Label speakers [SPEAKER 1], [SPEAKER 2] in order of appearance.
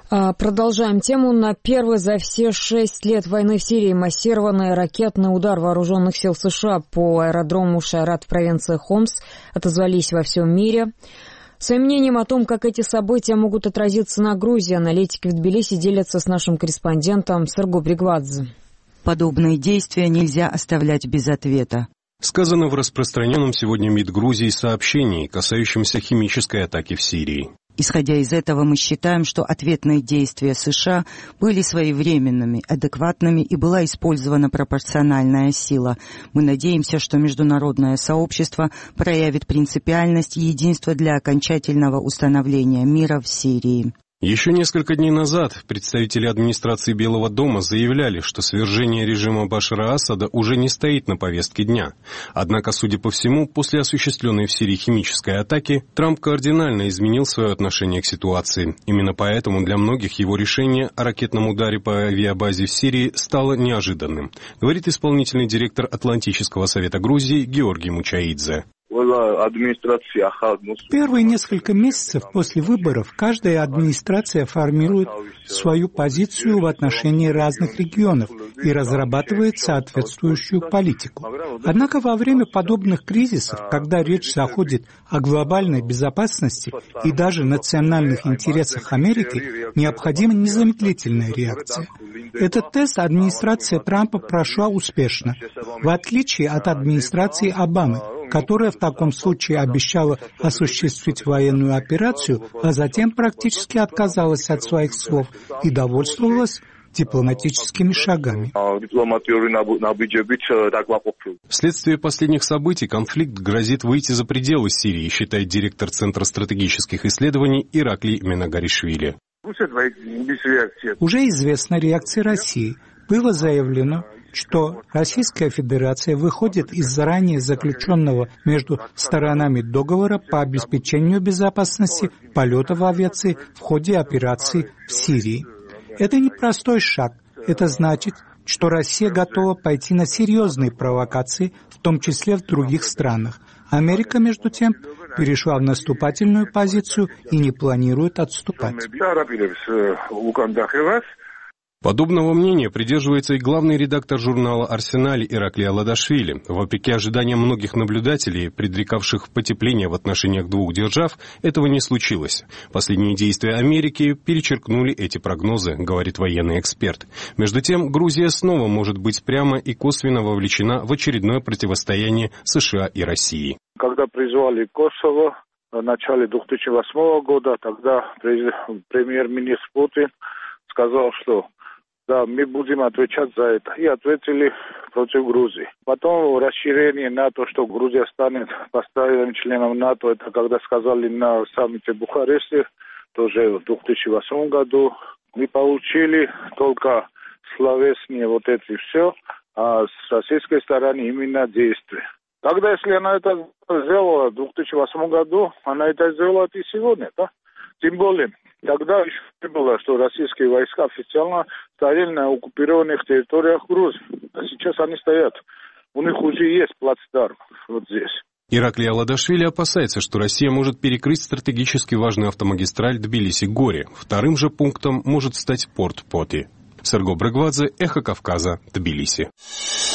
[SPEAKER 1] Продолжаем тему. На первый за все 6 лет войны в Сирии массированный ракетный удар вооруженных сил США по аэродрому Шайрат в провинции Хомс отозвались во всем мире. Своим мнением о том, как эти события могут отразиться на Грузии, аналитики в Тбилиси делятся с нашим корреспондентом Серго Бригвадзе.
[SPEAKER 2] Подобные действия нельзя оставлять без ответа.
[SPEAKER 3] Сказано в распространенном сегодня МИД Грузии сообщении, касающемся химической атаки в Сирии.
[SPEAKER 2] Исходя из этого, мы считаем, что ответные действия США были своевременными, адекватными и была использована пропорциональная сила. Мы надеемся, что международное сообщество проявит принципиальность и единство для окончательного установления мира в Сирии.
[SPEAKER 3] Еще несколько дней назад представители администрации Белого дома заявляли, что свержение режима Башара Асада уже не стоит на повестке дня. Однако, судя по всему, после осуществленной в Сирии химической атаки, Трамп кардинально изменил свое отношение к ситуации. Именно поэтому для многих его решение о ракетном ударе по авиабазе в Сирии стало неожиданным, говорит исполнительный директор Атлантического совета Грузии Георгий Мучаидзе.
[SPEAKER 4] Первые несколько месяцев после выборов каждая администрация формирует свою позицию в отношении разных регионов и разрабатывает соответствующую политику. Однако во время подобных кризисов, когда речь заходит о глобальной безопасности и даже национальных интересах Америки, необходима незамедлительная реакция. Этот тест администрация Трампа прошла успешно, в отличие от администрации Обамы, которая в таком случае обещала осуществить военную операцию, а затем практически отказалась от своих слов и довольствовалась дипломатическими шагами.
[SPEAKER 3] Вследствие последних событий конфликт грозит выйти за пределы Сирии, считает директор Центра стратегических исследований Ираклий Минагаришвили.
[SPEAKER 4] Уже известна реакция России. Было заявлено, что Российская Федерация выходит из заранее заключенного между сторонами договора по обеспечению безопасности полета в авиации в ходе операции в Сирии. Это непростой шаг. Это значит, что Россия готова пойти на серьезные провокации, в том числе в других странах. Америка, между тем, перешла в наступательную позицию и не планирует отступать.
[SPEAKER 3] Подобного мнения придерживается и главный редактор журнала «Арсеналь» Ираклий Аладашвили. Вопреки ожиданиям многих наблюдателей, предрекавших потепление в отношениях двух держав, этого не случилось. Последние действия Америки перечеркнули эти прогнозы, говорит военный эксперт. Между тем, Грузия снова может быть прямо и косвенно вовлечена в очередное противостояние США и России.
[SPEAKER 5] Когда призвали Косово в начале 2008 года, тогда премьер-министр Путин сказал, что да, мы будем отвечать за это. И ответили против Грузии. Потом расширение НАТО, что Грузия станет постоянным членом НАТО, это когда сказали на саммите в Бухаресте, тоже в 2008 году. Мы получили только словесные вот эти все, а с российской стороны именно действия. Тогда, если она это сделала в 2008 году, она это сделала и сегодня, да? Тем более, тогда еще не было, что российские войска официально стояли на оккупированных территориях Грузии. А сейчас они стоят. У них уже есть плацдарм вот здесь.
[SPEAKER 3] Ираклий Аладашвили опасается, что Россия может перекрыть стратегически важную автомагистраль Тбилиси-Гори. Вторым же пунктом может стать порт Поти. Серго Бригвадзе, Эхо Кавказа, Тбилиси.